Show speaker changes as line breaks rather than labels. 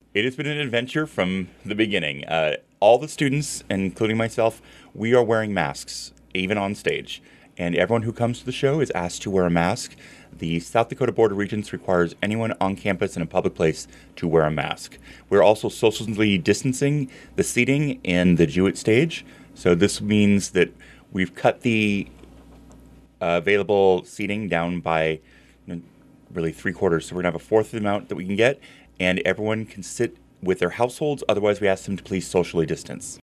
It has been an adventure from the beginning. All the students, including myself, we are wearing masks, even on stage. And everyone who comes to the show is asked to wear a mask. The South Dakota Board of Regents requires anyone on campus in a public place to wear a mask. We're also socially distancing the seating in the Jewett stage. So this means that we've cut the available seating down by really three quarters. So we're going to have a fourth of the amount that we can get, and everyone can sit with their households. Otherwise, we ask them to please socially distance.